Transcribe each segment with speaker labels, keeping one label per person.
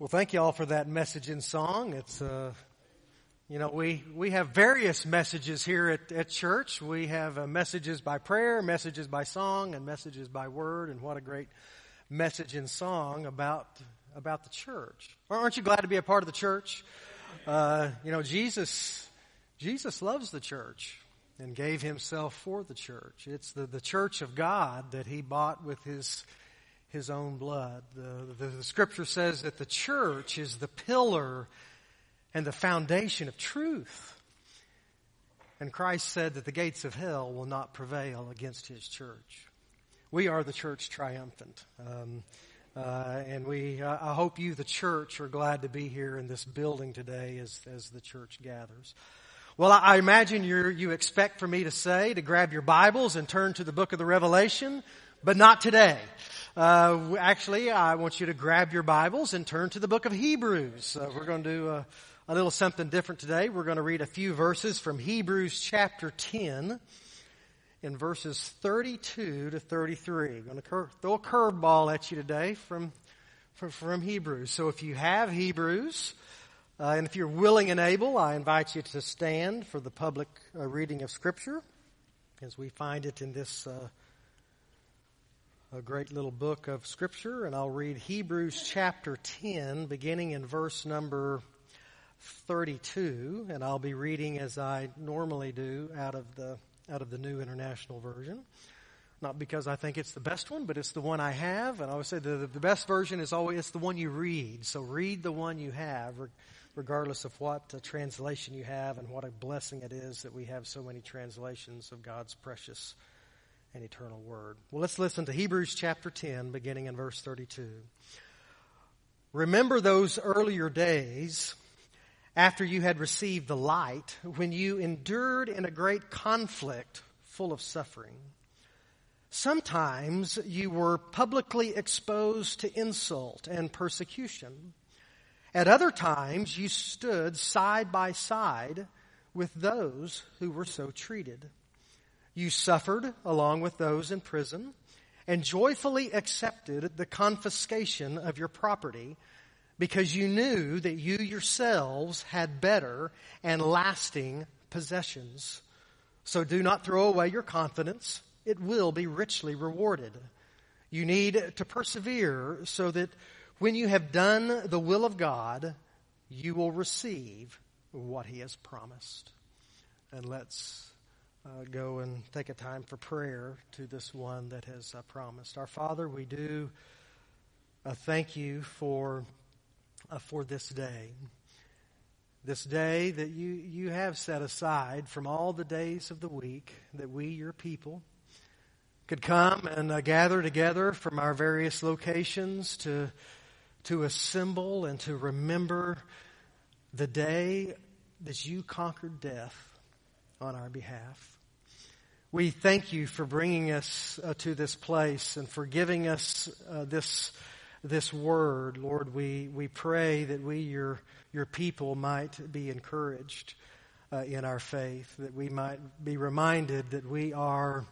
Speaker 1: Well, thank you all for that message and song. It's, we have various messages here at church. We have messages by prayer, messages by song, and messages by word. And what a great message and song about the church. Aren't you glad to be a part of the church? Jesus loves the church and gave himself for the church. It's the church of God that he bought with his own blood. The scripture says that the church is the pillar and the foundation of truth. And Christ said that the gates of hell will not prevail against his church. We are the church triumphant. And I hope you, the church, are glad to be here in this building today as the church gathers. Well, I imagine you expect for me to grab your Bibles and turn to the book of the Revelation, but not today. Actually, I want you to grab your Bibles and turn to the book of Hebrews. We're going to do a little something different today. We're going to read a few verses from Hebrews chapter 10 in verses 32 to 33. I'm going to throw a curveball at you today from Hebrews. So if you have Hebrews, and if you're willing and able, I invite you to stand for the public reading of Scripture as we find it in this a great little book of Scripture. And I'll read Hebrews chapter 10, beginning in verse number 32. And I'll be reading as I normally do out of the New International Version. Not because I think it's the best one, but it's the one I have. And I always say the best version is always it's the one you read. So read the one you have, regardless of what translation you have, and what a blessing it is that we have so many translations of God's precious and eternal word. Well, let's listen to Hebrews chapter 10, beginning in verse 32. Remember those earlier days after you had received the light, when you endured in a great conflict full of suffering. Sometimes you were publicly exposed to insult and persecution. At other times you stood side by side with those who were so treated. You suffered along with those in prison and joyfully accepted the confiscation of your property because you knew that you yourselves had better and lasting possessions. So do not throw away your confidence. It will be richly rewarded. You need to persevere so that when you have done the will of God, you will receive what he has promised. And let's go and take a time for prayer to this one that has promised. Our Father, we do thank you for this day. This day that you have set aside from all the days of the week, that we, your people, could come and gather together from our various locations to assemble and to remember the day that you conquered death on our behalf. We thank you for bringing us to this place and for giving us this word. Lord, we pray that we, your people, might be encouraged in our faith, that we might be reminded that we are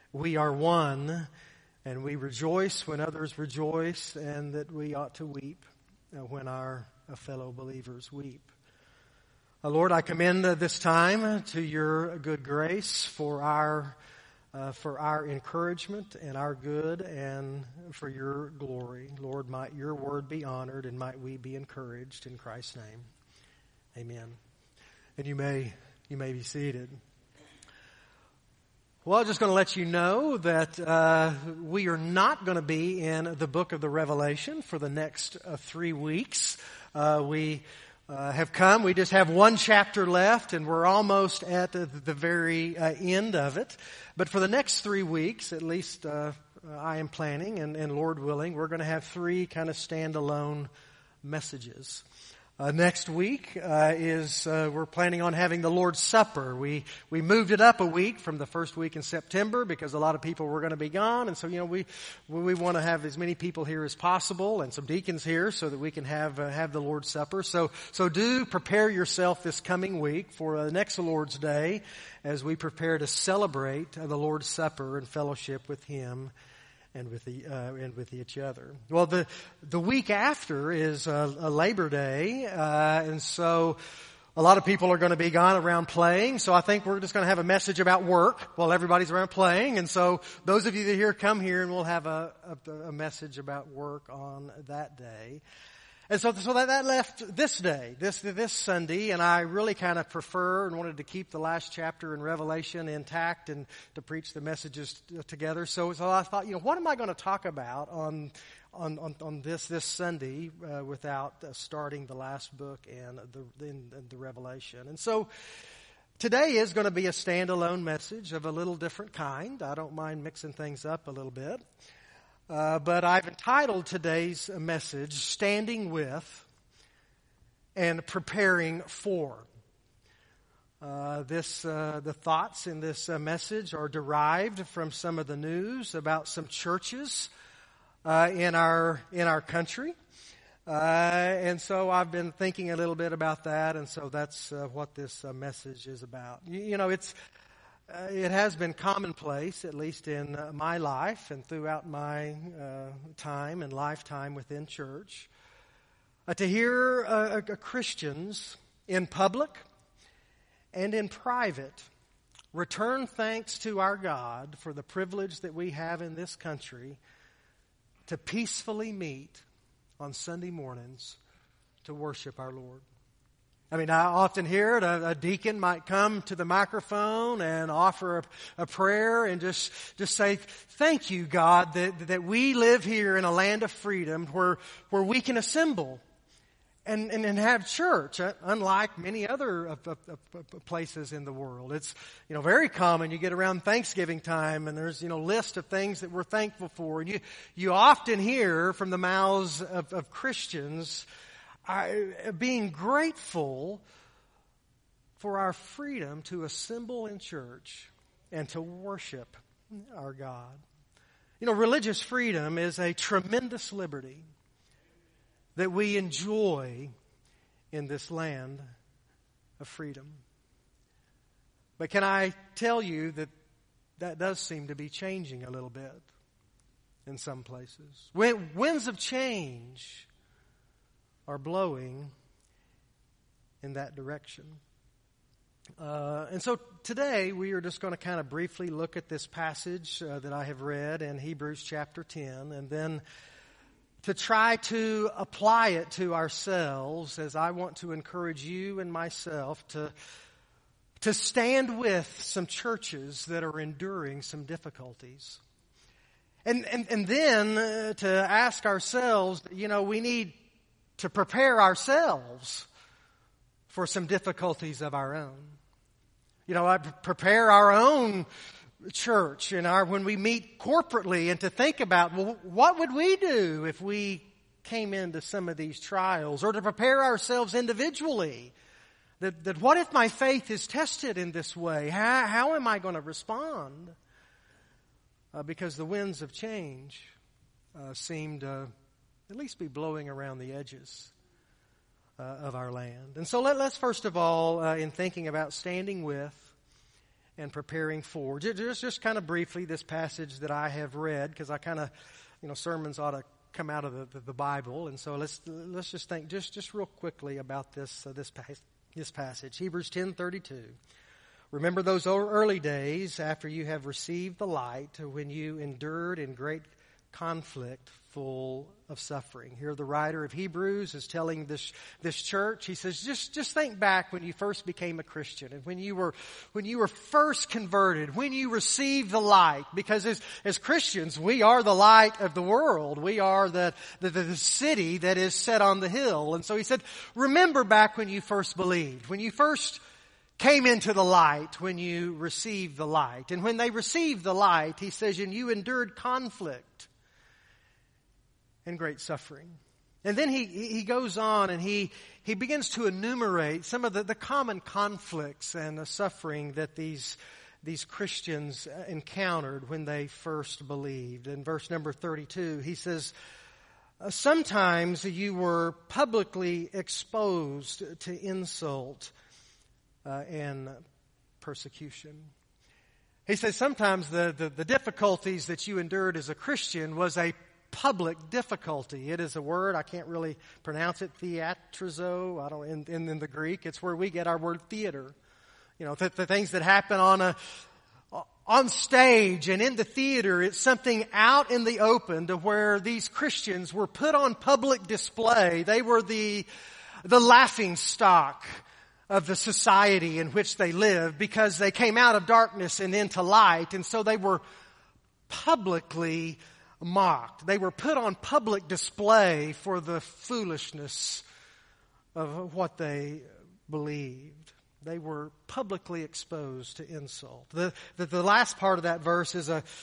Speaker 1: one, and we rejoice when others rejoice, and that we ought to weep when our fellow believers weep. Lord, I commend this time to your good grace for our encouragement and our good and for your glory. Lord, might your word be honored and might we be encouraged in Christ's name. Amen. And you may be seated. Well, I'm just going to let you know that we are not going to be in the book of the Revelation for the next 3 weeks. We have come. We just have one chapter left, and we're almost at the very end of it. But for the next 3 weeks, at least I am planning, and Lord willing, we're going to have 3 kind of standalone messages. Next week we're planning on having the Lord's Supper. We moved it up a week from the first week in September because a lot of people were going to be gone, and so we want to have as many people here as possible and some deacons here so that we can have the Lord's Supper. So do prepare yourself this coming week for the next Lord's Day as we prepare to celebrate the Lord's Supper and fellowship with Him and with each other. Well, the week after is a Labor Day, and so a lot of people are going to be gone around playing, so I think we're just going to have a message about work while everybody's around playing. And so those of you that are here, come here and we'll have a message about work on that day. And so that left this day, this Sunday, and I really kind of prefer and wanted to keep the last chapter in Revelation intact and to preach the messages together. So I thought, what am I going to talk about on this Sunday without starting the last book and the Revelation. And so today is going to be a standalone message of a little different kind. I don't mind mixing things up a little bit. But I've entitled today's message, Standing With and Preparing For. The thoughts in this message are derived from some of the news about some churches in our country. And so I've been thinking a little bit about that, and so that's what this message is about. It has been commonplace, at least in my life and throughout my time and lifetime within church, to hear Christians in public and in private return thanks to our God for the privilege that we have in this country to peacefully meet on Sunday mornings to worship our Lord. I mean, I often hear it, a deacon might come to the microphone and offer a prayer and just say, thank you, God, that we live here in a land of freedom where we can assemble and have church, unlike many other places in the world. It's, very common. You get around Thanksgiving time and there's, list of things that we're thankful for. And you often hear from the mouths of Christians being grateful for our freedom to assemble in church and to worship our God. Religious freedom is a tremendous liberty that we enjoy in this land of freedom. But can I tell you that does seem to be changing a little bit in some places. Winds of change are blowing in that direction. And so today we are just going to kind of briefly look at this passage that I have read in Hebrews chapter 10, and then to try to apply it to ourselves, as I want to encourage you and myself to stand with some churches that are enduring some difficulties. And then to ask ourselves, we need to prepare ourselves for some difficulties of our own. Prepare our own church when we meet corporately, and to think about, well, what would we do if we came into some of these trials, or to prepare ourselves individually. That what if my faith is tested in this way? How am I going to respond? Because the winds of change seem to at least be blowing around the edges of our land. And so let's first of all, in thinking about standing with and preparing for, just kind of briefly this passage that I have read, because I kind of, sermons ought to come out of the Bible, and so let's just think just real quickly about this passage. Hebrews 10:32. Remember those early days after you have received the light, when you endured in great conflict full of suffering. Here the writer of Hebrews is telling this church, he says, just think back when you first became a Christian, and when you were first converted, when you received the light, because as Christians, we are the light of the world. We are the city that is set on the hill. And so he said, remember back when you first believed, when you first came into the light, when you received the light. And when they received the light, he says, and you endured conflict and great suffering. And then he goes on and he begins to enumerate some of the common conflicts and the suffering that these Christians encountered when they first believed. In verse number 32, he says, sometimes you were publicly exposed to insult and persecution. He says sometimes the difficulties that you endured as a Christian was a public difficulty. It is a word, I can't really pronounce it, theatrizo, in the Greek. It's where we get our word theater. You know, the things that happen on stage and in the theater, it's something out in the open to where these Christians were put on public display. They were the laughing stock of the society in which they lived because they came out of darkness and into light, and so they were publicly mocked. They were put on public display for the foolishness of what they believed. They were publicly exposed to insult. The last part of that verse is an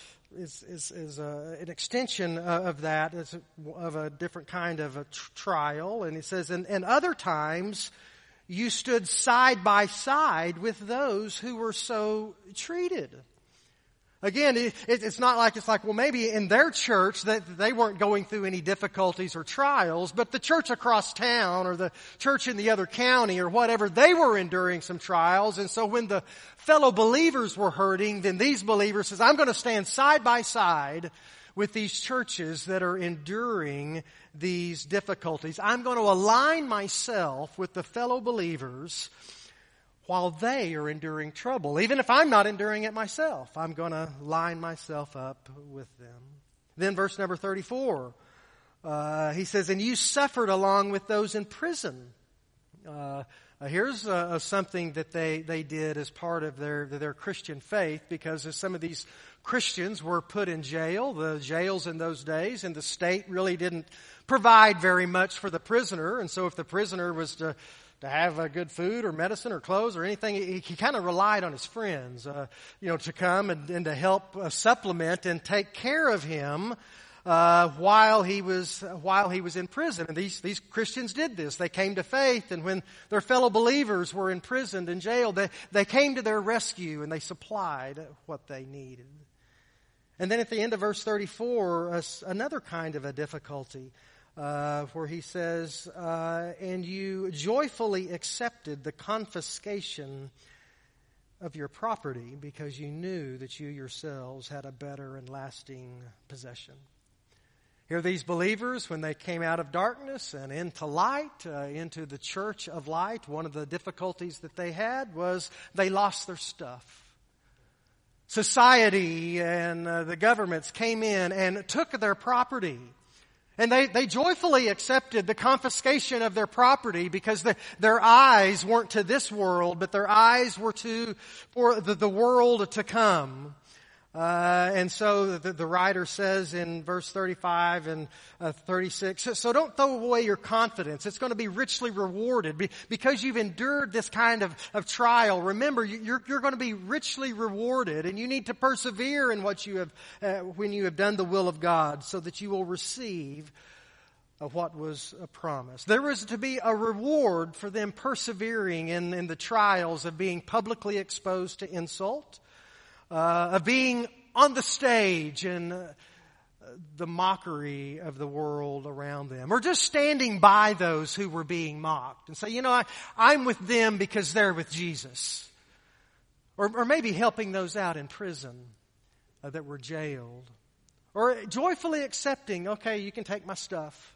Speaker 1: extension of that, of a different kind of a trial. And it says, and other times you stood side by side with those who were so treated. Again, it's not like it's like, well, maybe in their church that they weren't going through any difficulties or trials, but the church across town or the church in the other county or whatever, they were enduring some trials. And so when the fellow believers were hurting, then these believers says, I'm going to stand side by side with these churches that are enduring these difficulties. I'm going to align myself with the fellow believers while they are enduring trouble. Even if I'm not enduring it myself, I'm going to line myself up with them. Then verse number 34, he says, and you suffered along with those in prison. Here's something that they did as part of their Christian faith, because as some of these Christians were put in jail, the jails in those days, and the state really didn't provide very much for the prisoner. And so if the prisoner was to have good food or medicine or clothes or anything, he kind of relied on his friends, to come and to help supplement and take care of him while he was in prison. And these Christians did this. They came to faith, and when their fellow believers were imprisoned and jailed, they came to their rescue and they supplied what they needed. And then at the end of verse 34, another kind of a difficulty. Where he says, and you joyfully accepted the confiscation of your property because you knew that you yourselves had a better and lasting possession. Here these believers, when they came out of darkness and into light, into the church of light, one of the difficulties that they had was they lost their stuff. Society and the governments came in and took their property. And they joyfully accepted the confiscation of their property because their eyes weren't to this world, but their eyes were for the world to come. And so the writer says in verse 35 and 36, so don't throw away your confidence. It's going to be richly rewarded. Because you've endured this kind of trial, remember, you're going to be richly rewarded, and you need to persevere in what you have, when you have done the will of God, so that you will receive what was promised. There was to be a reward for them persevering in the trials of being publicly exposed to insult, of being on the stage and the mockery of the world around them, or just standing by those who were being mocked and say, I'm with them because they're with Jesus. Or maybe helping those out in prison that were jailed. Or joyfully accepting, okay, you can take my stuff.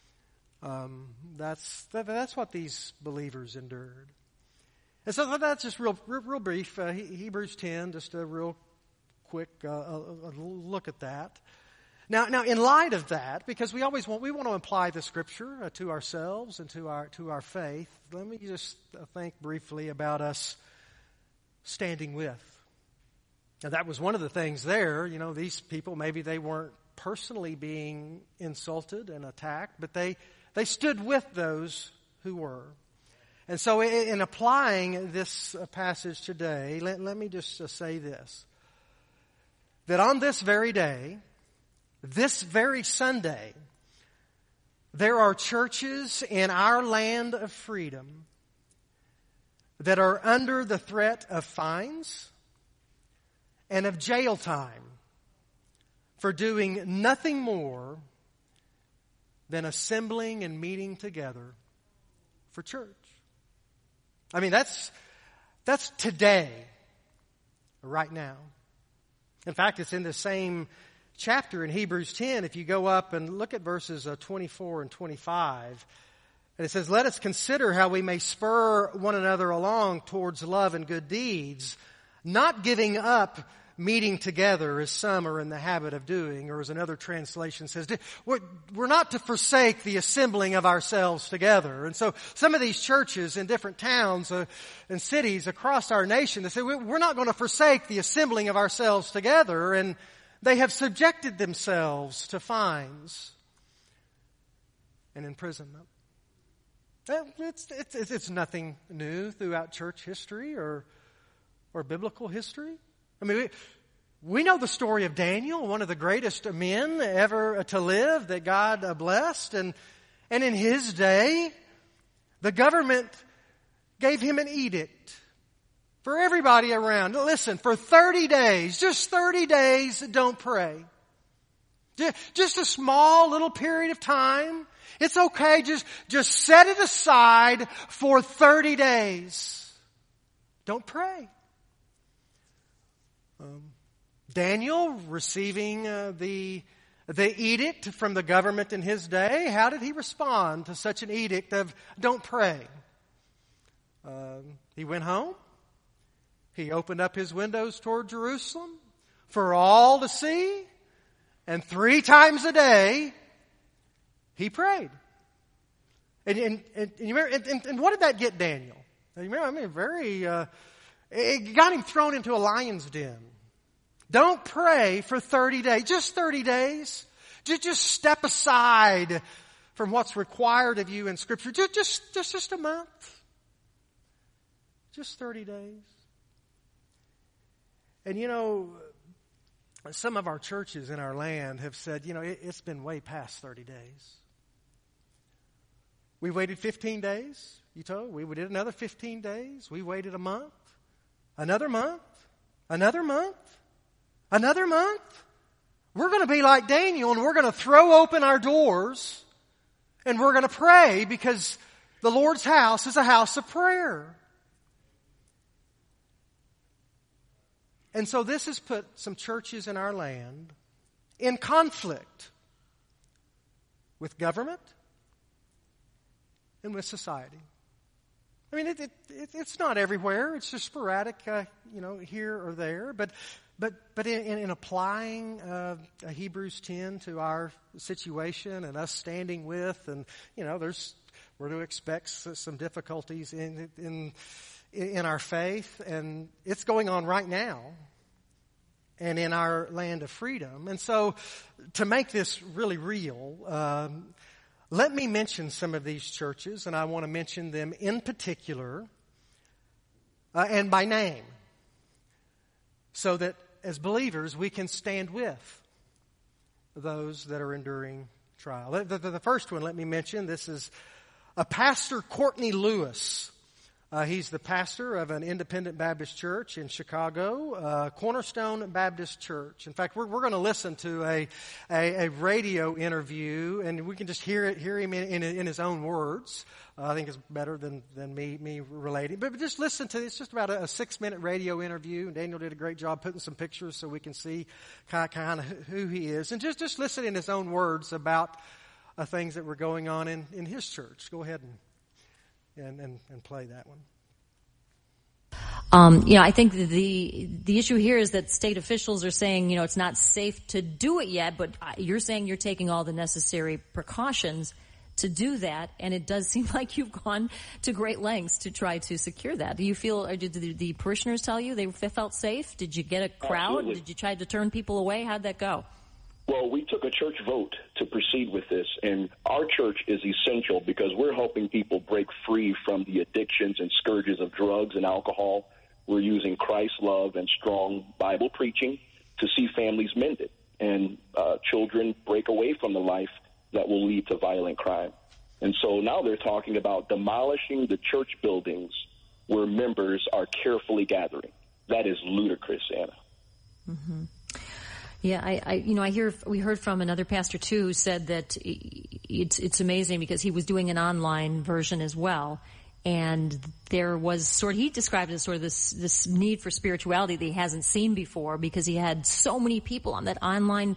Speaker 1: That's what these believers endured. And so that's just real brief. Hebrews 10, just a real quick look at that. Now, in light of that, because we want to apply the Scripture to ourselves and to our faith. Let me just think briefly about us standing with. Now, that was one of the things there. These people, maybe they weren't personally being insulted and attacked, but they stood with those who were. And so in applying this passage today, let me just say this. That on this very day, this very Sunday, there are churches in our land of freedom that are under the threat of fines and of jail time for doing nothing more than assembling and meeting together for church. I mean, that's today, right now. In fact, it's in the same chapter in Hebrews 10. If you go up and look at verses 24 and 25, and it says, "Let us consider how we may spur one another along towards love and good deeds, not giving up meeting together as some are in the habit of doing," or as another translation says, we're not to forsake the assembling of ourselves together. And so some of these churches in different towns and cities across our nation, they say, we're not going to forsake the assembling of ourselves together, and they have subjected themselves to fines and imprisonment. It's nothing new throughout church history or biblical history. I mean, we know the story of Daniel, one of the greatest men ever to live that God blessed. And in his day, the government gave him an edict for everybody around. Listen, for 30 days, just 30 days, don't pray. Just a small little period of time. It's okay, just set it aside for 30 days. Don't pray. Daniel, receiving the edict from the government in his day, how did he respond to such an edict of don't pray? He went home. He opened up his windows toward Jerusalem for all to see, and 3 times a day he prayed. And you remember, and what did that get Daniel? You remember, it got him thrown into a lion's den. Don't pray for 30 days. Just 30 days. Just step aside from what's required of you in Scripture. Just a month. Just 30 days. And you know, some of our churches in our land have said, you know, it's been way past 30 days. We waited 15 days, you told. We did another 15 days. We waited a month. Another month. Another month. Another month. We're going to be like Daniel, and we're going to throw open our doors, and we're going to pray, because the Lord's house is a house of prayer. And so this has put some churches in our land in conflict with government and with society. I mean, it's not everywhere. It's just sporadic, here or there. But in applying Hebrews 10 to our situation and us standing with, and we're to expect some difficulties in our faith, and it's going on right now, and in our land of freedom. And so, to make this really real, let me mention some of these churches, and I want to mention them in particular and by name, so that as believers we can stand with those that are enduring trial. The first one, let me mention, this is Pastor Courtney Lewis. He's the pastor of an independent Baptist church in Chicago, Cornerstone Baptist Church. In fact, we're going to listen to a radio interview, and we can just hear him in his own words. I think it's better than me relating. But just listen to it. It's just about a 6-minute radio interview, and Daniel did a great job putting some pictures so we can see kind of who he is. And just listen in his own words about things that were going on in his church. Go ahead and play that one.
Speaker 2: I think the issue here is that state officials are saying, it's not safe to do it yet, but you're saying you're taking all the necessary precautions to do that, and it does seem like you've gone to great lengths to try to secure that. Do you feel, or did the parishioners tell you they felt safe? Did you get a crowd?
Speaker 3: Absolutely.
Speaker 2: Did you try to turn people away? How'd that go?
Speaker 3: Well, we took a church vote to proceed with this, and our church is essential because we're helping people break free from the addictions and scourges of drugs and alcohol. We're using Christ's love and strong Bible preaching to see families mended and children break away from the life that will lead to violent crime. And so now they're talking about demolishing the church buildings where members are carefully gathering. That is ludicrous, Anna.
Speaker 2: Mm-hmm. Yeah, we heard from another pastor too who said that it's amazing because he was doing an online version as well, And there was he described it as sort of this need for spirituality that he hasn't seen before, because he had so many people on that online,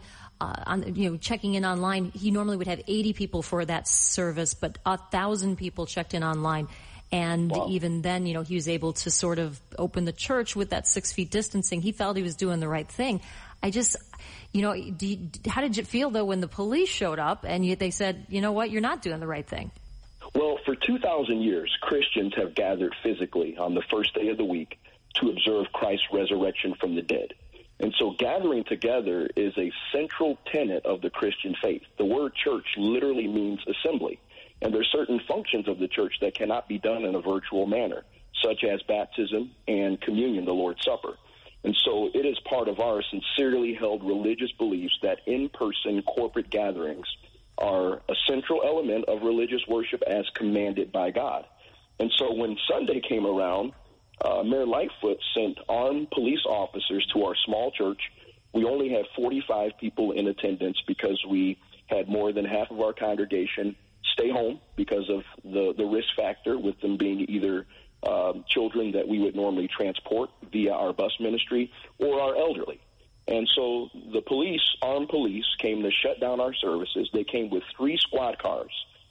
Speaker 2: checking in online. He normally would have 80 people for that service, but 1,000 people checked in online. And wow. Even then, he was able to sort of open the church with that 6 feet distancing. He felt he was doing the right thing. I just, how did you feel though when the police showed up and they said, you know what, you're not doing the right thing?
Speaker 3: Well, for 2,000 years, Christians have gathered physically on the first day of the week to observe Christ's resurrection from the dead. And so gathering together is a central tenet of the Christian faith. The word church literally means assembly. And there are certain functions of the church that cannot be done in a virtual manner, such as baptism and communion, the Lord's Supper. And so it is part of our sincerely held religious beliefs that in-person corporate gatherings are a central element of religious worship as commanded by God. And so when Sunday came around, Mayor Lightfoot sent armed police officers to our small church. We only had 45 people in attendance because we had more than half of our congregation stay home because of the risk factor, with them being either children that we would normally transport via our bus ministry or our elderly. And so the police, armed police, came to shut down our services. They came with 3 squad cars,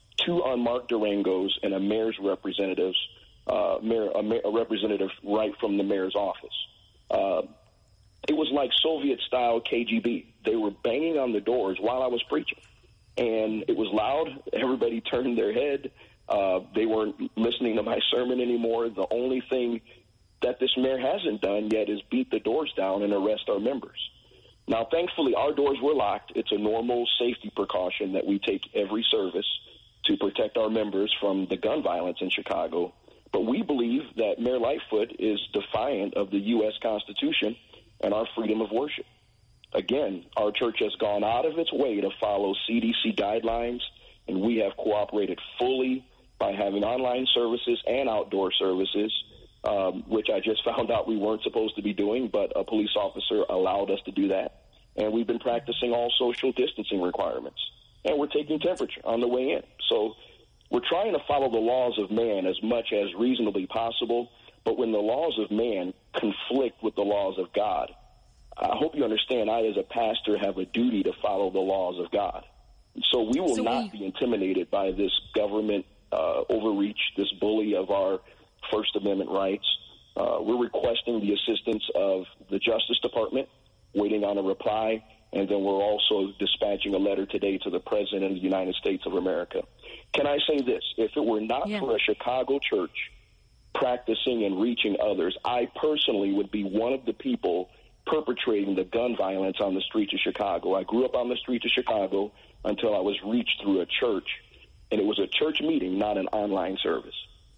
Speaker 3: 2 unmarked Durangos, and a mayor's representative, a representative right from the mayor's office. It was like Soviet-style KGB. They were banging on the doors while I was preaching. And it was loud. Everybody turned their head. They weren't listening to my sermon anymore. The only thing that this mayor hasn't done yet is beat the doors down and arrest our members. Now, thankfully, our doors were locked. It's a normal safety precaution that we take every service to protect our members from the gun violence in Chicago. But we believe that Mayor Lightfoot is defiant of the U.S. Constitution and our freedom of worship. Again, our church has gone out of its way to follow CDC guidelines, and we have cooperated fully by having online services and outdoor services, which I just found out we weren't supposed to be doing, but a police officer allowed us to do that. And we've been practicing all social distancing requirements. And we're taking temperature on the way in. So we're trying to follow the laws of man as much as reasonably possible, but when the laws of man conflict with the laws of God, I hope you understand I, as a pastor, have a duty to follow the laws of God. So we will not be intimidated by this government overreach, this bully of our First Amendment rights. We're requesting the assistance of the Justice Department, waiting on a reply, and then we're also dispatching a letter today to the President of the United States of America. Can I say this? If it were not for a Chicago church practicing and reaching others, I personally would be one of the people perpetrating the gun violence on the streets of Chicago. I grew up on the streets of Chicago until I was reached through a church, and it was a church meeting, not an online service.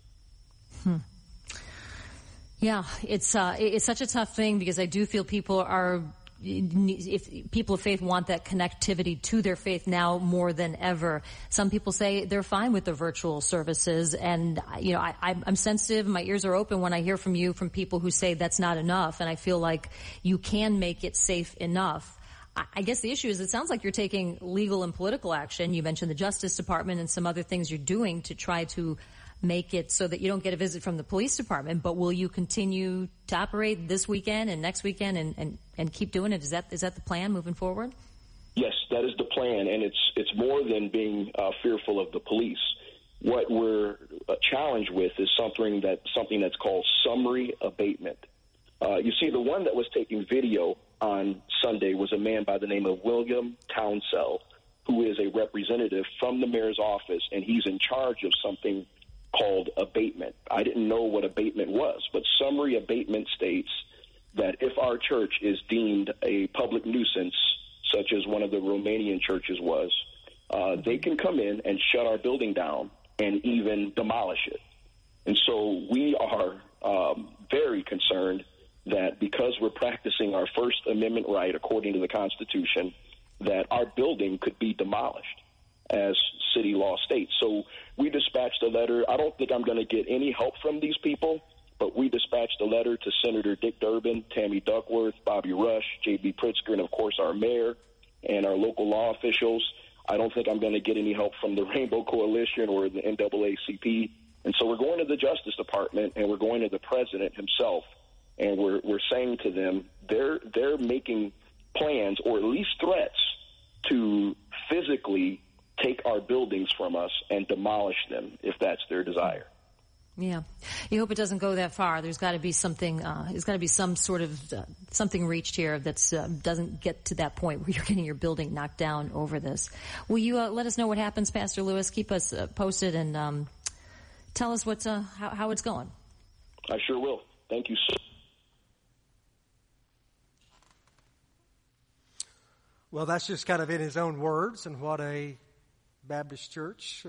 Speaker 2: Yeah, it's such a tough thing, because I do feel people are, if people of faith want that connectivity to their faith now more than ever. Some people say they're fine with the virtual services, and I'm sensitive. My ears are open when I hear from you, from people who say that's not enough, and I feel like you can make it safe enough. I guess the issue is, it sounds like you're taking legal and political action. You mentioned the Justice Department and some other things you're doing to try to make it so that you don't get a visit from the police department. But will you continue to operate this weekend and next weekend and keep doing it? Is that the plan moving forward?
Speaker 3: Yes, that is the plan, and it's more than being fearful of the police. What we're challenged with is something that's called summary abatement. You see, the one that was taking video on Sunday was a man by the name of William Townsell, who is a representative from the mayor's office, and he's in charge of something called abatement. I didn't know what abatement was, but summary abatement states that if our church is deemed a public nuisance, such as one of the Romanian churches was, they can come in and shut our building down and even demolish it. And so we are very concerned that because we're practicing our First Amendment right according to the Constitution, that our building could be demolished as city law states. So we dispatched a letter. I don't think I'm going to get any help from these people, but we dispatched a letter to Senator Dick Durbin, Tammy Duckworth, Bobby Rush, J.B. Pritzker, and, of course, our mayor and our local law officials. I don't think I'm going to get any help from the Rainbow Coalition or the NAACP. And so we're going to the Justice Department and we're going to the president himself, and we're saying to them they're making plans or at least threats to physically take our buildings from us and demolish them if that's their desire.
Speaker 2: Yeah. You hope it doesn't go that far. There's got to be something, there's got to be some sort of, something reached here that's, doesn't get to that point where you're getting your building knocked down over this. Will you, let us know what happens, Pastor Lewis? Keep us posted and, tell us what's, how it's going.
Speaker 3: I sure will. Thank you so.
Speaker 1: Well, that's just kind of in his own words and what a Baptist church,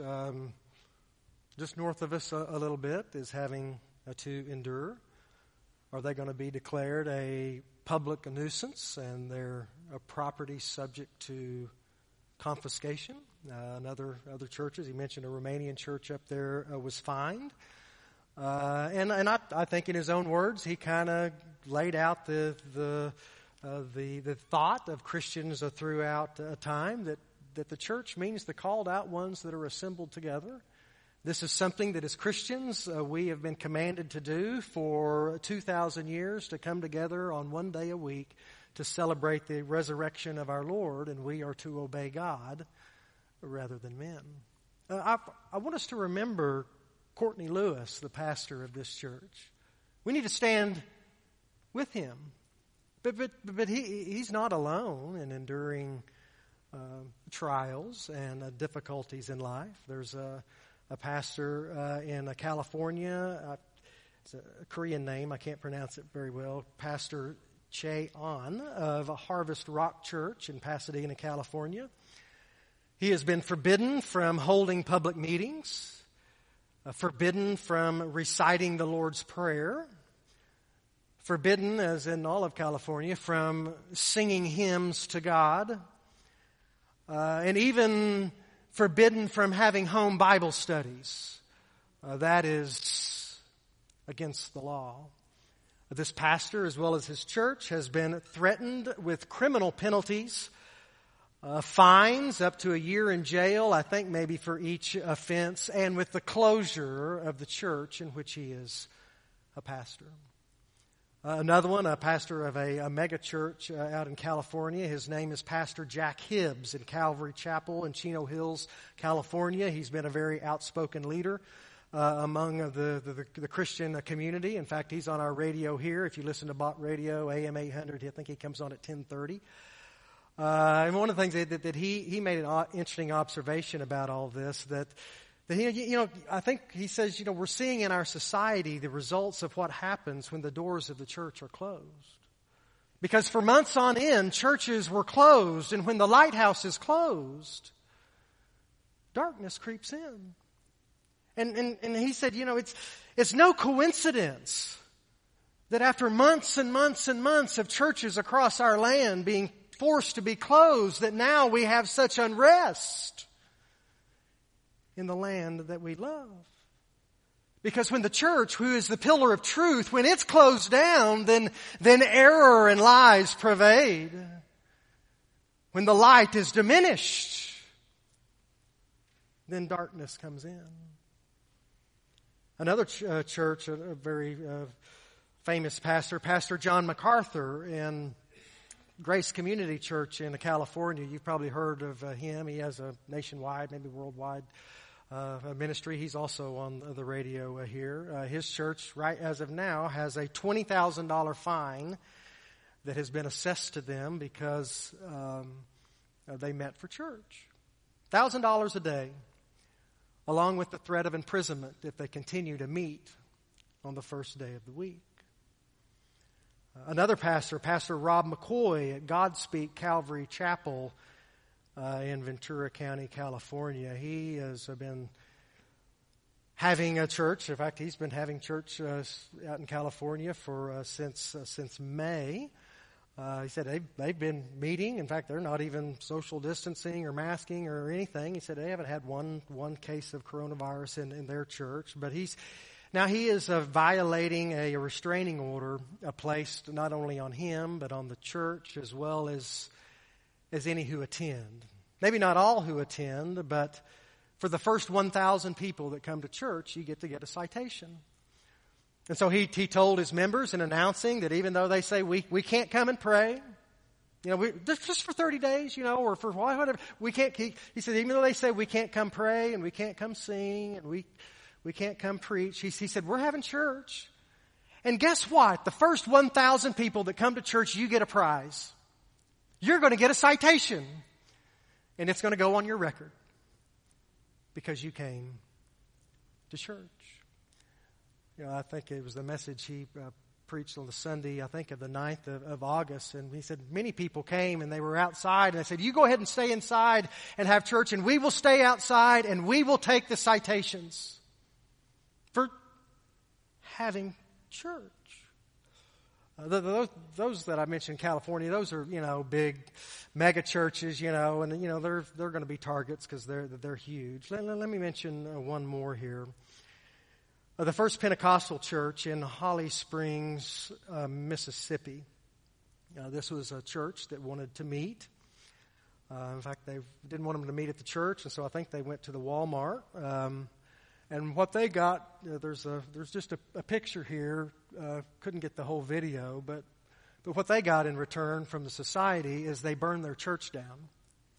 Speaker 1: just north of us a little bit, is having to endure. Are they going to be declared a public nuisance and their property subject to confiscation? Other churches, he mentioned a Romanian church up there was fined. And I think in his own words, he kind of laid out the thought of Christians throughout time that the church means the called out ones that are assembled together. This is something that as Christians we have been commanded to do for 2,000 years, to come together on one day a week to celebrate the resurrection of our Lord, and we are to obey God rather than men. I want us to remember Courtney Lewis, the pastor of this church. We need to stand with him. But he's not alone in enduring trials and difficulties in life. There's a pastor in California. It's a Korean name. I can't pronounce it very well. Pastor Che An of Harvest Rock Church in Pasadena, California. He has been forbidden from holding public meetings, forbidden from reciting the Lord's Prayer, forbidden, as in all of California, from singing hymns to God, and even forbidden from having home Bible studies. That is against the law. This pastor, as well as his church, has been threatened with criminal penalties, fines up to a year in jail, I think maybe for each offense, and with the closure of the church in which he is a pastor. Another one, a pastor of a mega church out in California. His name is Pastor Jack Hibbs in Calvary Chapel in Chino Hills, California. He's been a very outspoken leader among the Christian community. In fact, he's on our radio here. If you listen to Bott Radio, AM 800, I think he comes on at 10:30. And one of the things that he made an interesting observation about all this, that I think he says, we're seeing in our society the results of what happens when the doors of the church are closed. Because for months on end, churches were closed, and when the lighthouse is closed, darkness creeps in. And he said, it's no coincidence that after months and months and months of churches across our land being forced to be closed, that now we have such unrest in the land that we love. Because when the church, who is the pillar of truth, when it's closed down, then error and lies pervade. When the light is diminished, then darkness comes in. Another church, a very famous pastor, Pastor John MacArthur in Grace Community Church in California. You've probably heard of him. He has a nationwide, maybe worldwide ministry. He's also on the radio here. His church, right as of now, has a $20,000 fine that has been assessed to them because they met for church. $1,000 a day, along with the threat of imprisonment if they continue to meet on the first day of the week. Another pastor, Pastor Rob McCoy at Godspeak Calvary Chapel in Ventura County, California. He has been having a church. In fact, he's been having church out in California for since May. He said they've been meeting. In fact, they're not even social distancing or masking or anything. He said they haven't had one case of coronavirus in their church. But he is violating a restraining order placed not only on him, but on the church as well as any who attend. Maybe not all who attend, but for the first 1,000 people that come to church, you get a citation. And so he told his members in announcing that even though they say we can't come and pray, just for 30 days, or for whatever, we can't. He said even though they say we can't come pray and we can't come sing and we can't come preach, he said we're having church. And guess what? The first 1,000 people that come to church, you get a prize. You're going to get a citation. And it's going to go on your record. Because you came to church. I think it was the message he preached on the Sunday, I think of the 9th of August. And he said many people came and they were outside. And I said, you go ahead and stay inside and have church. And we will stay outside and we will take the citations for having church. Those that I mentioned in California, those are, big mega churches, and, they're going to be targets because they're huge. Let me mention one more here. The First Pentecostal Church in Holly Springs, Mississippi. This was a church that wanted to meet. In fact, they didn't want them to meet at the church, and so I think they went to the Walmart. And what they got, there's just a picture here. Couldn't get the whole video, but what they got in return from the society is they burned their church down.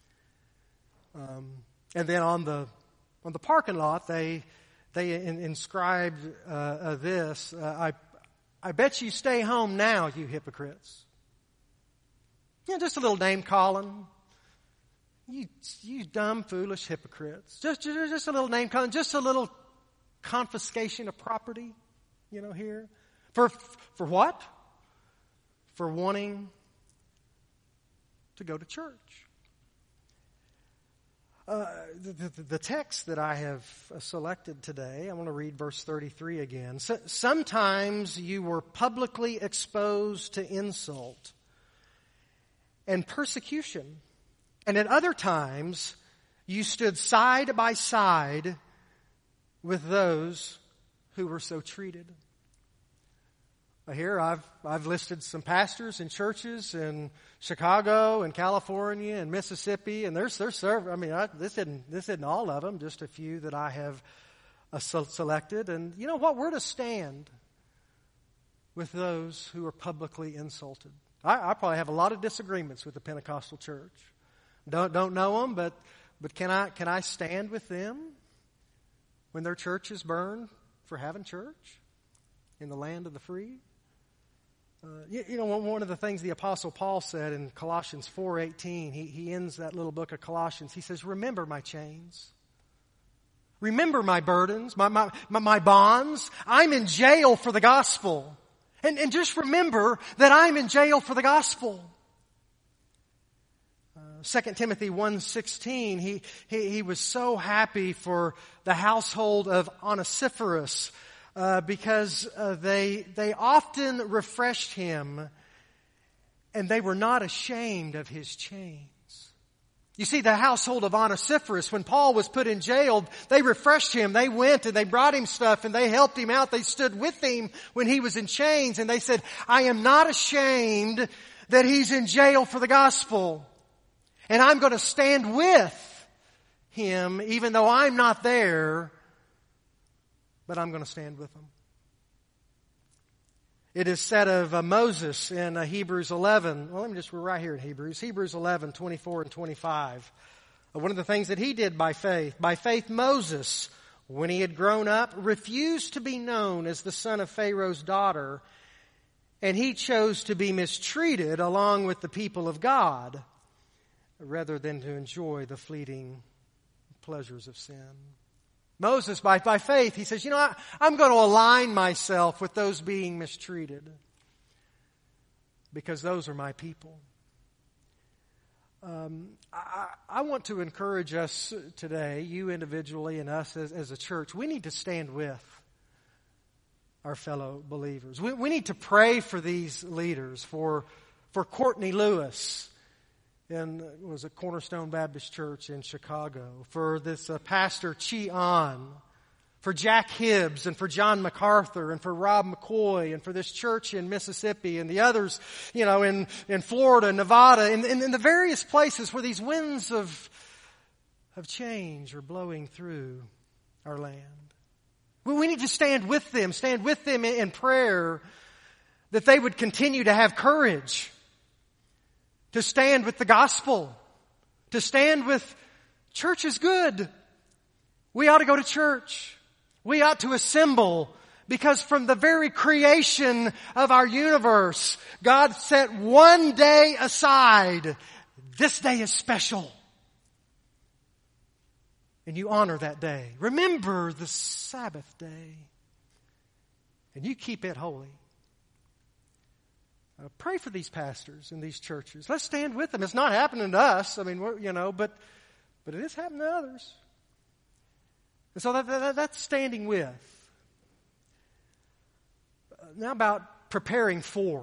Speaker 1: And then on the parking lot, they inscribed this: I bet you stay home now, you hypocrites. Just a little name calling. You dumb, foolish hypocrites. Just a little name calling, just a little confiscation of property, here. For what? For wanting to go to church. The text that I have selected today, I want to read verse 33 again. Sometimes you were publicly exposed to insult and persecution. And at other times, you stood side by side with those who were so treated. Here, I've listed some pastors in churches in Chicago and California and Mississippi, and there's several. I mean, this isn't all of them, just a few that I have selected. And you know what? We're to stand with those who are publicly insulted. I probably have a lot of disagreements with the Pentecostal church. Don't know them, but can I stand with them when their church is burned for having church in the land of the free? One of the things the Apostle Paul said in Colossians 4:18, he ends that little book of Colossians. He says, "Remember my chains. Remember my burdens, my bonds. I'm in jail for the gospel. And just remember that I'm in jail for the gospel." 2 Timothy 1:16, he was so happy for the household of Onesiphorus because they often refreshed him and they were not ashamed of his chains. You see, the household of Onesiphorus, when Paul was put in jail, they refreshed him. They went and they brought him stuff and they helped him out. They stood with him when he was in chains, and they said, "I am not ashamed that he's in jail for the gospel. And I'm going to stand with him, even though I'm not there, but I'm going to stand with him." It is said of Moses in Hebrews 11. Well, we're right here in Hebrews 11, 24 and 25. One of the things that he did by faith Moses, when he had grown up, refused to be known as the son of Pharaoh's daughter, and he chose to be mistreated along with the people of God, rather than to enjoy the fleeting pleasures of sin. Moses, by faith, he says, I'm going to align myself with those being mistreated because those are my people. I want to encourage us today, you individually and us as a church, we need to stand with our fellow believers. We need to pray for these leaders, for Courtney Lewis, and it was a Cornerstone Baptist Church in Chicago, for this Pastor Chi An, for Jack Hibbs, and for John MacArthur, and for Rob McCoy, and for this church in Mississippi, and the others, in Florida, Nevada, in the various places where these winds of of change are blowing through our land. We need to stand with them in prayer, that they would continue to have courage to stand with the gospel, to stand with church is good. We ought to go to church. We ought to assemble, because from the very creation of our universe, God set one day aside. This day is special. And you honor that day. Remember the Sabbath day. And you keep it holy. Pray for these pastors in these churches. Let's stand with them. It's not happening to us. I mean, but it is happening to others. And so that's standing with. Now about preparing for.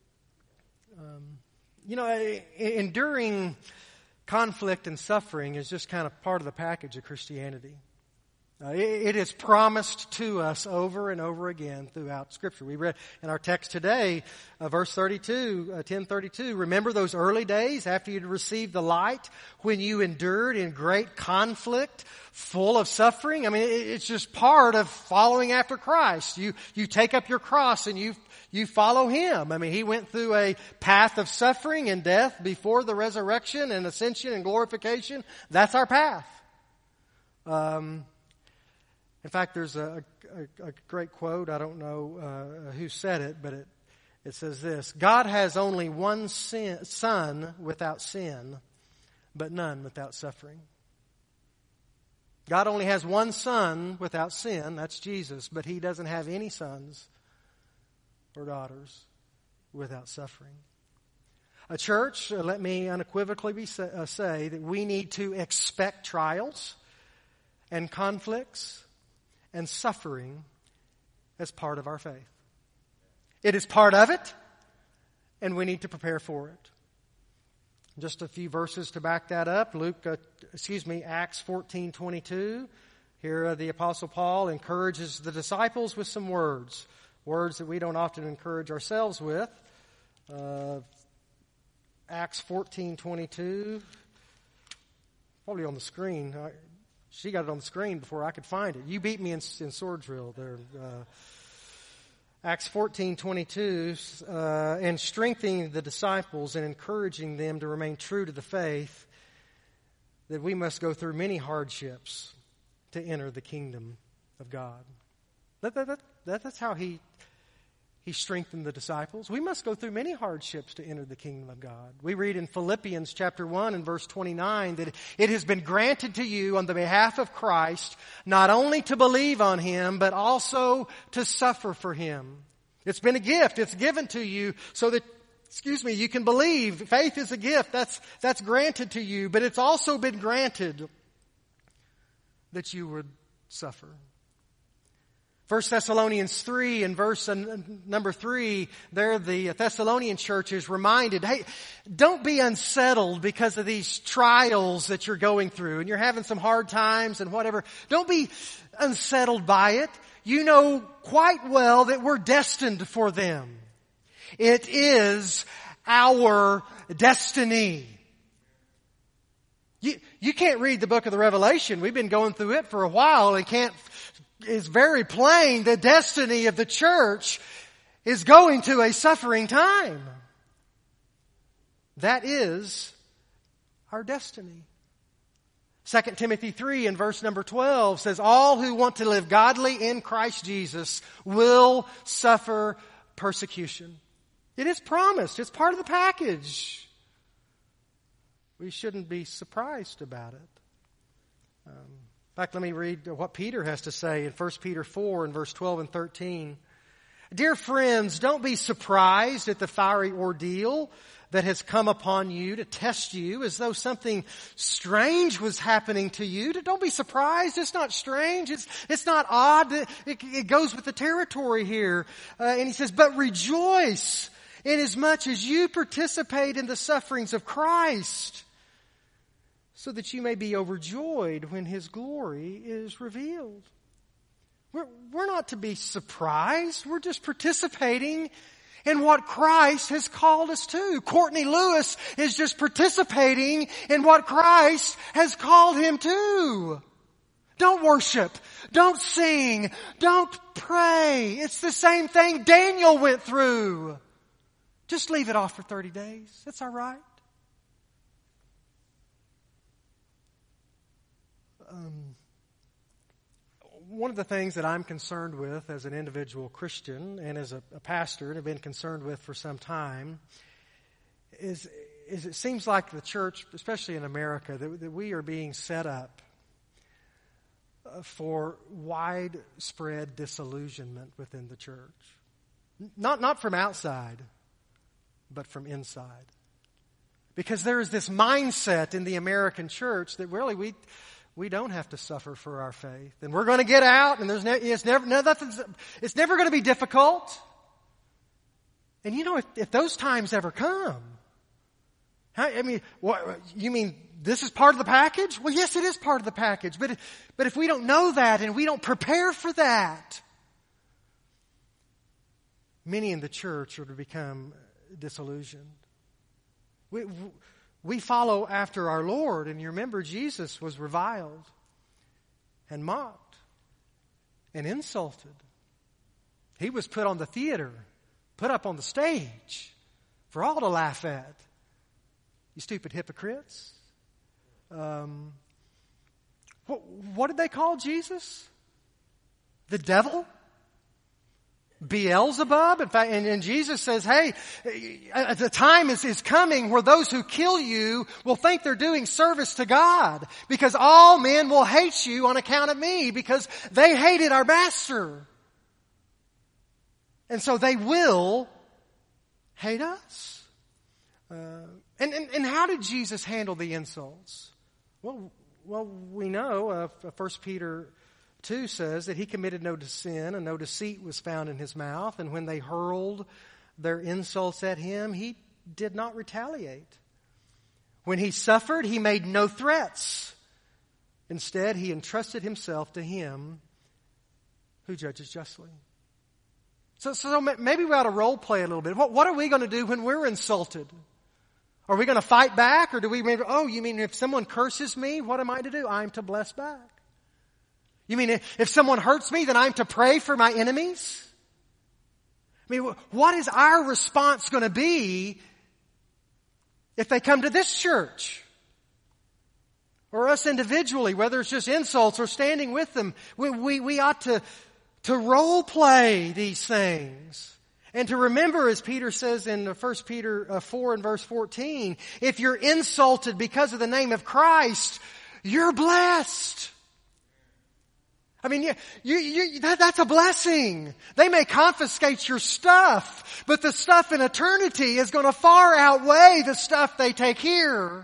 Speaker 1: Enduring conflict and suffering is just kind of part of the package of Christianity. It is promised to us over and over again throughout Scripture. We read in our text today, verse 32, 10:32, remember those early days after you'd received the light, when you endured in great conflict, full of suffering? I mean, it's just part of following after Christ. You take up your cross and you follow Him. I mean, He went through a path of suffering and death before the resurrection and ascension and glorification. That's our path. In fact, there's a great quote. I don't know who said it, but it says this: God has only one son without sin, but none without suffering. God only has one son without sin, that's Jesus, but He doesn't have any sons or daughters without suffering. A church, let me unequivocally say that we need to expect trials and conflicts and suffering as part of our faith. It is part of it, and we need to prepare for it. Just a few verses to back that up. Acts 14:22. Here the Apostle Paul encourages the disciples with some words that we don't often encourage ourselves with. Acts 14:22. Probably on the screen. She got it on the screen before I could find it. You beat me in sword drill there. Acts 14:22, and strengthening the disciples and encouraging them to remain true to the faith, that we must go through many hardships to enter the kingdom of God. That's how He strengthened the disciples. We must go through many hardships to enter the kingdom of God. We read in Philippians chapter 1 and verse 29 that it has been granted to you on the behalf of Christ not only to believe on Him, but also to suffer for Him. It's been a gift. It's given to you so that, you can believe. Faith is a gift. That's granted to you, but it's also been granted that you would suffer. 1 Thessalonians 3 and verse number 3, there the Thessalonian church is reminded, hey, don't be unsettled because of these trials that you're going through and you're having some hard times and whatever. Don't be unsettled by it. You know quite well that we're destined for them. It is our destiny. You can't read the book of the Revelation. We've been going through it for a while and it's very plain the destiny of the church is going to a suffering time. That is our destiny. 2 Timothy 3 and verse number 12 says, all who want to live godly in Christ Jesus will suffer persecution. It is promised. It's part of the package. We shouldn't be surprised about it. In fact, let me read what Peter has to say in 1 Peter 4 and verse 12 and 13. Dear friends, don't be surprised at the fiery ordeal that has come upon you to test you as though something strange was happening to you. Don't be surprised. It's not strange. It's not odd. It goes with the territory here. And he says, but rejoice inasmuch as you participate in the sufferings of Christ, so that you may be overjoyed when His glory is revealed. We're not to be surprised. We're just participating in what Christ has called us to. Courtney Lewis is just participating in what Christ has called him to. Don't worship. Don't sing. Don't pray. It's the same thing Daniel went through. Just leave it off for 30 days. That's all right. One of the things that I'm concerned with as an individual Christian and as a pastor and have been concerned with for some time is it seems like the church, especially in America, that we are being set up for widespread disillusionment within the church. Not from outside, but from inside. Because there is this mindset in the American church that really we don't have to suffer for our faith. And we're going to get out, and it's never going to be difficult. And you know, if those times ever come, you mean this is part of the package? Well, yes, it is part of the package. But if we don't know that and we don't prepare for that, many in the church are to become disillusioned. We follow after our Lord, and you remember Jesus was reviled and mocked and insulted. He was put on the theater, put up on the stage for all to laugh at. You stupid hypocrites. What did they call Jesus? The devil? Beelzebub? In fact, and Jesus says, hey, the time is coming where those who kill you will think they're doing service to God, because all men will hate you on account of me, because they hated our master. And so they will hate us. And how did Jesus handle the insults? Well, we know 1 Peter 2 says that he committed no sin and no deceit was found in his mouth. And when they hurled their insults at him, he did not retaliate. When he suffered, he made no threats. Instead, he entrusted himself to him who judges justly. So maybe we ought to role play a little bit. What are we going to do when we're insulted? Are we going to fight back? Or do we, you mean if someone curses me, what am I to do? I'm to bless back. You mean if someone hurts me, then I'm to pray for my enemies? I mean, what is our response going to be if they come to this church? Or us individually, whether it's just insults or standing with them? We ought to role play these things. And to remember, as Peter says in 1 Peter 4 and verse 14, if you're insulted because of the name of Christ, you're blessed. I mean, that's a blessing. They may confiscate your stuff, but the stuff in eternity is going to far outweigh the stuff they take here.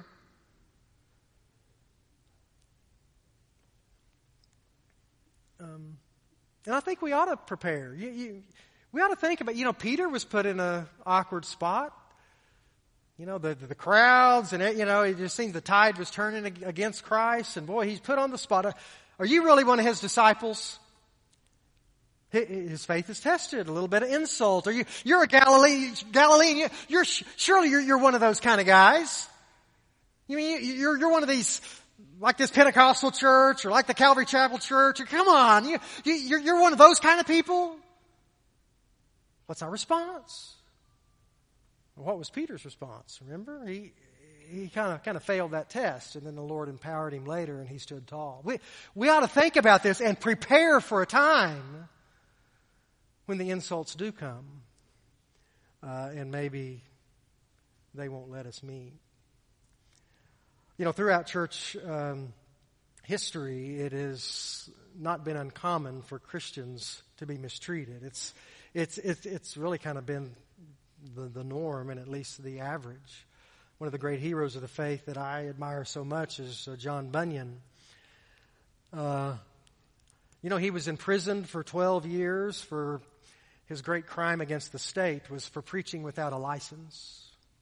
Speaker 1: And I think we ought to prepare. We ought to think about, Peter was put in an awkward spot. The crowds, and it just seemed the tide was turning against Christ, and boy, he's put on the spot. Are you really one of his disciples? His faith is tested. A little bit of insult. You're a Galilean. You're one of those kind of guys. You mean you're one of these, like this Pentecostal church or like the Calvary Chapel church? Or come on, you're one of those kind of people. What's our response? What was Peter's response? Remember, he kind of failed that test, and then the Lord empowered him later, and he stood tall. We ought to think about this and prepare for a time when the insults do come, and maybe they won't let us meet. Throughout church history, it has not been uncommon for Christians to be mistreated. It's really kind of been the norm, and at least the average. One of the great heroes of the faith that I admire so much is John Bunyan. He was imprisoned for 12 years for his great crime against the state was for preaching without a license.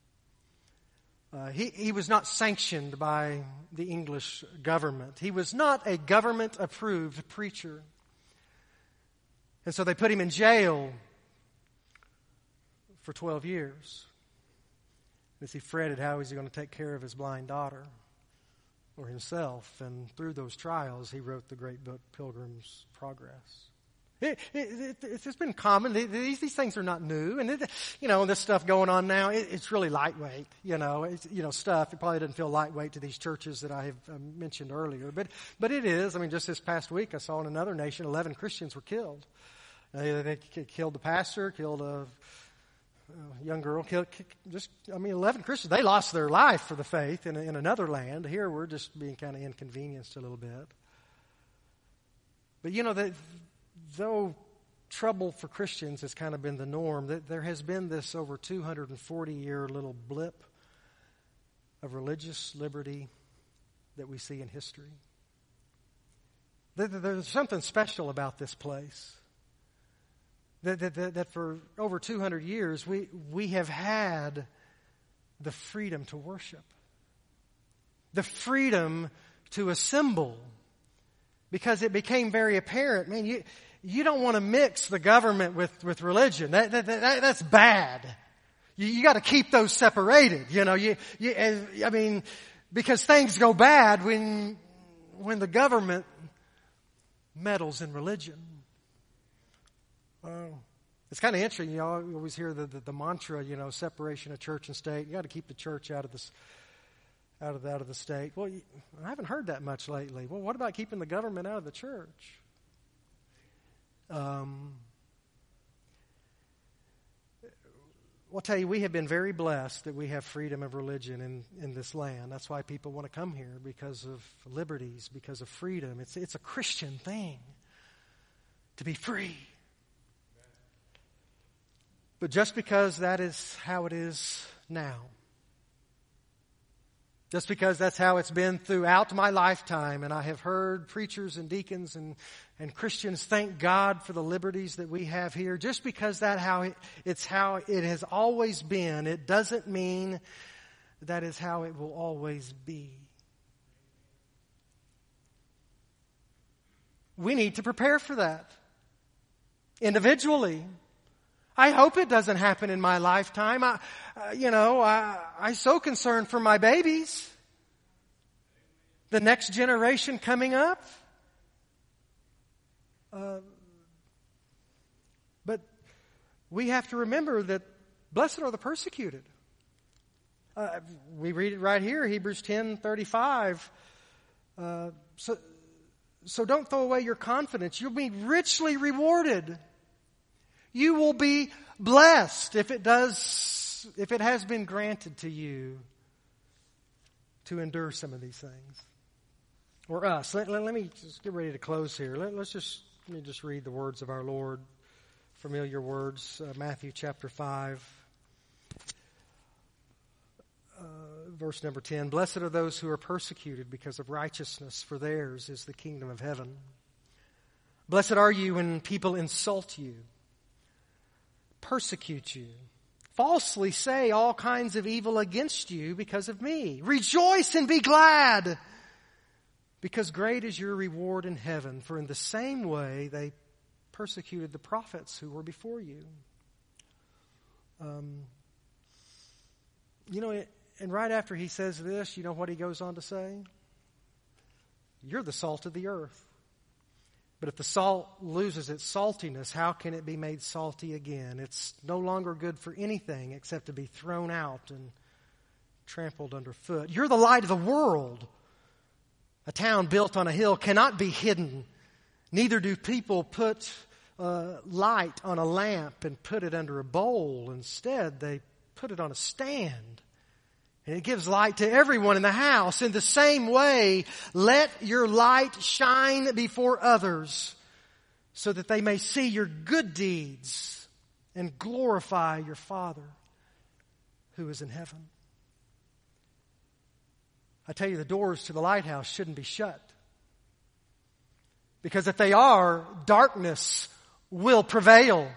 Speaker 1: He was not sanctioned by the English government. He was not a government-approved preacher. And so they put him in jail for 12 years. As he fretted how was he going to take care of his blind daughter or himself. And through those trials, he wrote the great book, Pilgrim's Progress. It's been common. These things are not new. And, this stuff going on now, it's really lightweight. Stuff. It probably doesn't feel lightweight to these churches that I have mentioned earlier. But it is. I mean, just this past week, I saw in another nation, 11 Christians were killed. They killed the pastor, killed a young girl, 11 Christians. They lost their life for the faith in another land. Here we're just being kind of inconvenienced a little bit. But though trouble for Christians has kind of been the norm, that there has been this over 240-year little blip of religious liberty that we see in history. There's something special about this place. That for over 200 years we have had the freedom to worship, the freedom to assemble, because it became very apparent. Man, you don't want to mix the government with religion. That's bad. You got to keep those separated. Because things go bad when the government meddles in religion. It's kind of interesting. You always hear the mantra, separation of church and state. You got to keep the church out of the state. Well, I haven't heard that much lately. Well, what about keeping the government out of the church? I'll tell you, we have been very blessed that we have freedom of religion in this land. That's why people want to come here, because of liberties, because of freedom. It's a Christian thing to be free. But just because that is how it is now, just because that's how it's been throughout my lifetime, and I have heard preachers and deacons and Christians thank God for the liberties that we have here, just because it's how it has always been, it doesn't mean that is how it will always be. We need to prepare for that individually. I hope it doesn't happen in my lifetime. I'm so concerned for my babies, the next generation coming up. But we have to remember that blessed are the persecuted. We read it right here, Hebrews 10:35. So don't throw away your confidence. You'll be richly rewarded. You will be blessed if it has been granted to you to endure some of these things. Or us. Let me just get ready to close here. Let me just read the words of our Lord. Familiar words, Matthew chapter 5, verse number 10. Blessed are those who are persecuted because of righteousness, for theirs is the kingdom of heaven. Blessed are you when people insult you, persecute you, falsely say all kinds of evil against you because of me. Rejoice and be glad, because great is your reward in heaven. For in the same way they persecuted the prophets who were before you. And right after he says this, you know what he goes on to say? You're the salt of the earth. But if the salt loses its saltiness, how can it be made salty again? It's no longer good for anything except to be thrown out and trampled underfoot. You're the light of the world. A town built on a hill cannot be hidden. Neither do people put light on a lamp and put it under a bowl. Instead, they put it on a stand. And it gives light to everyone in the house. In the same way, let your light shine before others, so that they may see your good deeds and glorify your Father who is in heaven. I tell you, the doors to the lighthouse shouldn't be shut. Because if they are, darkness will prevail.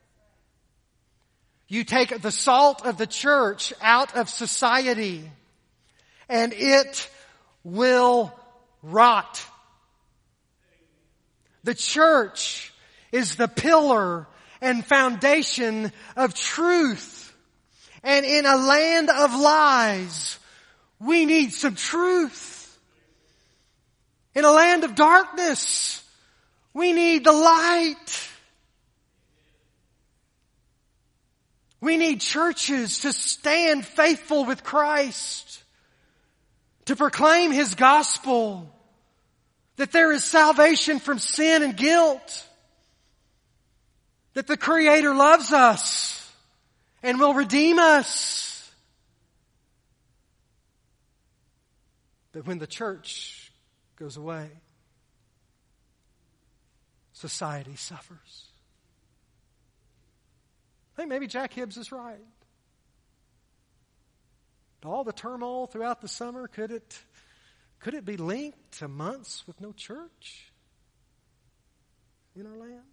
Speaker 1: You take the salt of the church out of society, and it will rot. The church is the pillar and foundation of truth. And in a land of lies, we need some truth. In a land of darkness, we need the light. We need churches to stand faithful with Christ, to proclaim His gospel, that there is salvation from sin and guilt, that the Creator loves us and will redeem us. But when the church goes away, society suffers. I think maybe Jack Hibbs is right. All the turmoil throughout the summer, could it be linked to months with no church in our land?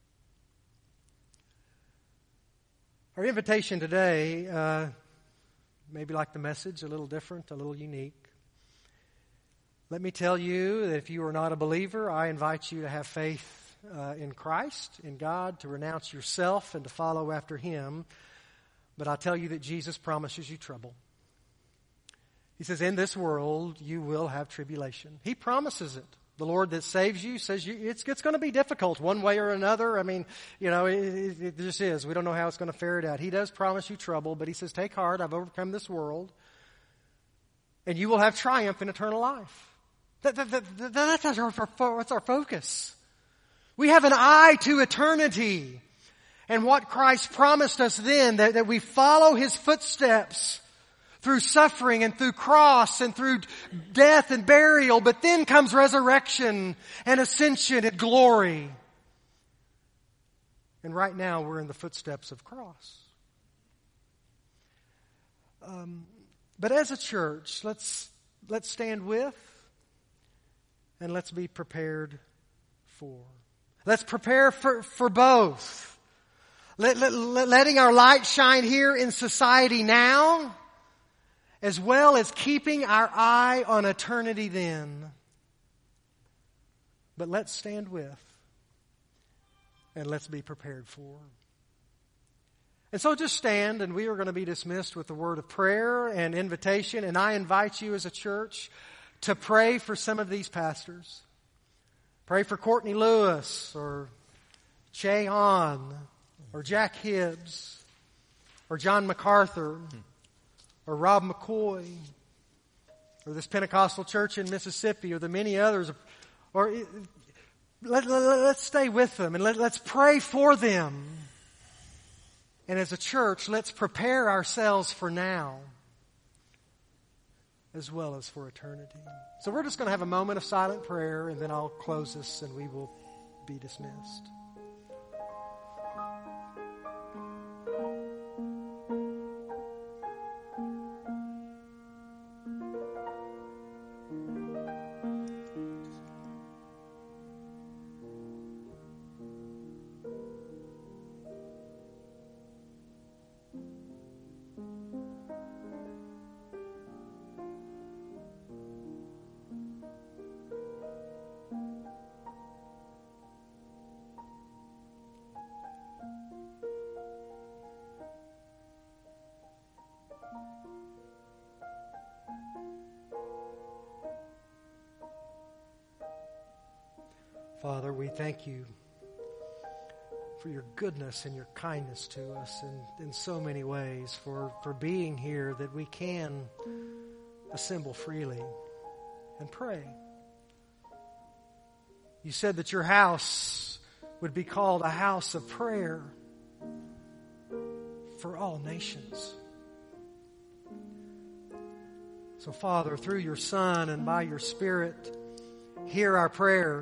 Speaker 1: Our invitation today, maybe like the message, a little different, a little unique. Let me tell you that if you are not a believer, I invite you to have faith in Christ, in God, to renounce yourself and to follow after Him. But I'll tell you that Jesus promises you trouble. He says, in this world you will have tribulation. He promises it. The Lord that saves you says it's going to be difficult one way or another. I mean, it just is. We don't know how it's going to fare it out. He does promise you trouble, but He says, take heart, I've overcome this world, and you will have triumph in eternal life. That's our focus. We have an eye to eternity. And what Christ promised us then, that we follow His footsteps through suffering and through cross and through death and burial, but then comes resurrection and ascension and glory. And right now we're in the footsteps of cross. But as a church, let's stand with and let's be prepared for. Let's prepare for both. Letting our light shine here in society now, as well as keeping our eye on eternity then. But let's stand with and let's be prepared for. And so just stand, and we are going to be dismissed with a word of prayer and invitation. And I invite you as a church to pray for some of these pastors. Pray for Courtney Lewis or Che Hahn or Jack Hibbs or John MacArthur or Rob McCoy or this Pentecostal church in Mississippi or the many others. Or let's stay with them and let's pray for them. And as a church, let's prepare ourselves for now as well as for eternity. So we're just going to have a moment of silent prayer, and then I'll close this and we will be dismissed. Father, we thank you for your goodness and your kindness to us in so many ways, for being here that we can assemble freely and pray. You said that your house would be called a house of prayer for all nations. So, Father, through your Son and by your Spirit, hear our prayer.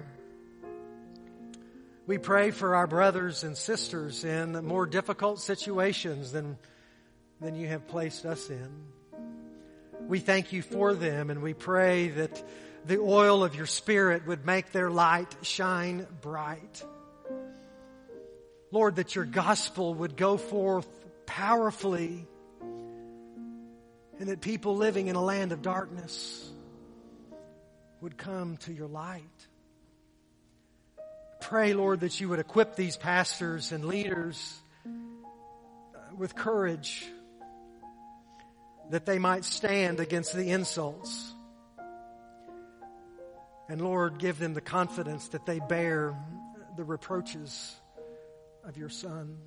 Speaker 1: We pray for our brothers and sisters in more difficult situations than you have placed us in. We thank you for them, and we pray that the oil of your Spirit would make their light shine bright. Lord, that your gospel would go forth powerfully, and that people living in a land of darkness would come to your light. pray, Lord, that you would equip these pastors and leaders with courage, that they might stand against the insults. And Lord, give them the confidence that they bear the reproaches of your Son.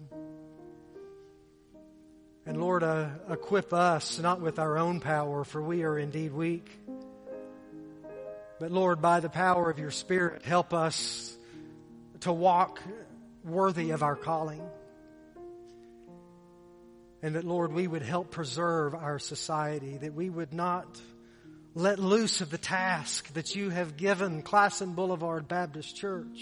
Speaker 1: And Lord, equip us not with our own power, for we are indeed weak. But Lord, by the power of your Spirit, help us to walk worthy of our calling. And that, Lord, we would help preserve our society, that we would not let loose of the task that you have given Classen Boulevard Baptist Church.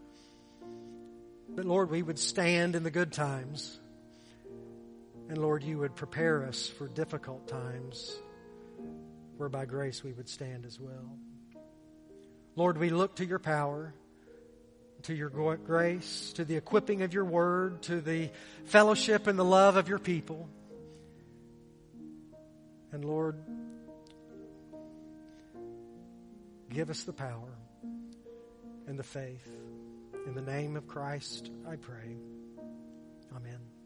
Speaker 1: But Lord, we would stand in the good times. And Lord, you would prepare us for difficult times, where by grace we would stand as well. Lord, we look to your power, to your grace, to the equipping of your word, to the fellowship and the love of your people. And Lord, give us the power and the faith. In the name of Christ, I pray. Amen.